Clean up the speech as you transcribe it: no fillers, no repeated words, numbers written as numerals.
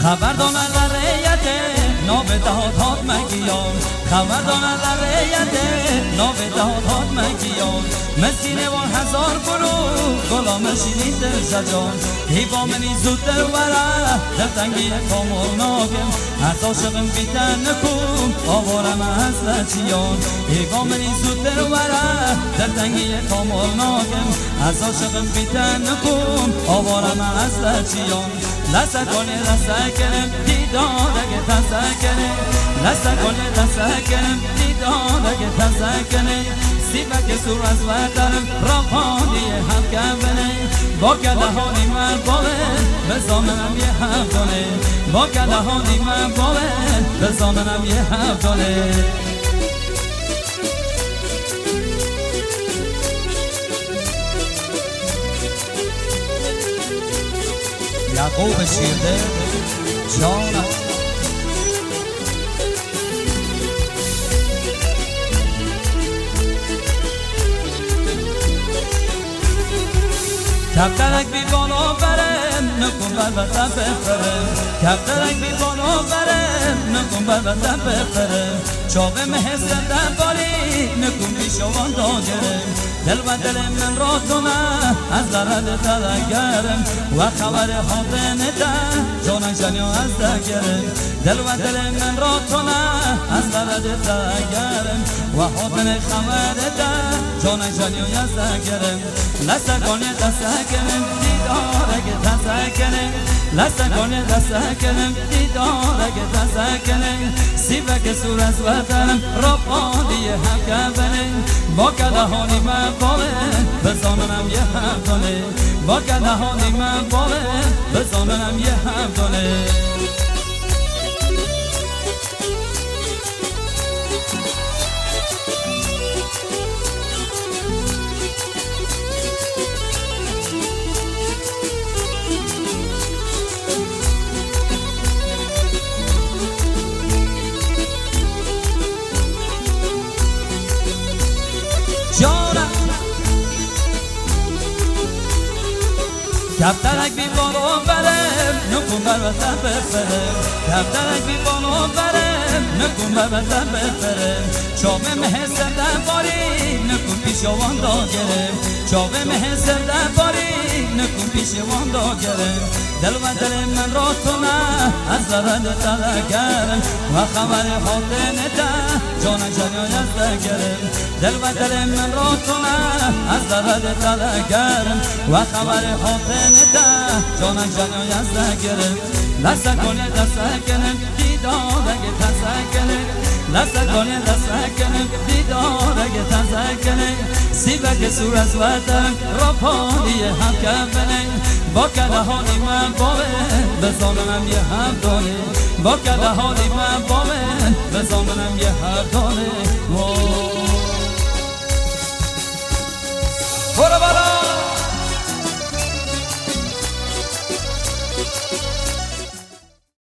خبردان لریت نابدهات هات مگیان خبردان لریت نابدهات هات مگیان مسکین و هزار برو غلام شیرین دل شجان هیوا منی زودتر وره در تنگی کامل ناگم از عاشقم بیتن نکن آوارم از لچیان هیوا منی زودتر وره در تنگی کامل ناگم از عاشقم بیتن نکن آوارم از لچیان لسه کنه لسه کنم دیدان اگه تسه کنه لسه کنه لسه کنم دیدان اگه تسه کنه سیبک سور از وطنم راپانی هم کنه با کدهانی من باید بزامنم یه هفتانه با کدهانی من باید بزامنم یه هفتانه یعقوب شیرده جانم کفترک بی بالا برم نکن بر وطن بفرم کفترک بی بالا برم نکن بر وطن بفرم چاوه مهستن دنبالی نکن پیشوان داگرم دل و دل من را تو نه از درد تلگرم و خبر حاطن ده جانن جنیا از دگرم دل و دل من را تو نه از درد تلگرم و حاطن خبر ده جانن جنیا از دگرم لسه کنه دسته کنم دیدار اگه دسته کنم لسه کنه دسته کنم دیدار اگه دسته کنم سیبک سور از وطنم را پادی هم کنم با کدهانی من باید بزامنم یه هفتانه با کدهانی من باید بزامنم یه هفتانه کفترک بی بالا برم نکن بر وطن بفرم کفترک بی بالا برم نکن بر وطن بفرم چاوه مهستر دنباری نکن پیشوان داگرم چاوه مهستر دنباری نکن پیشوان داگرم دل و دل من را تو نه از درد تلگرم و خبر حاطن ده جانن جنیا از دگرم دل و دل من را تو نه از درد تلگرم و خبر حاطن ده جانن جنیا از دگرم لسه کنه دسته کنم دیدار اگه تسه کنم لسه کنه دسته کنم دیدار اگه تسه کنم سیبک سور از وطن را پانی هم کنم با کدهانی من باید بزامنم یه هفتانه با کدهانی من باید بزامنم یه هفتانه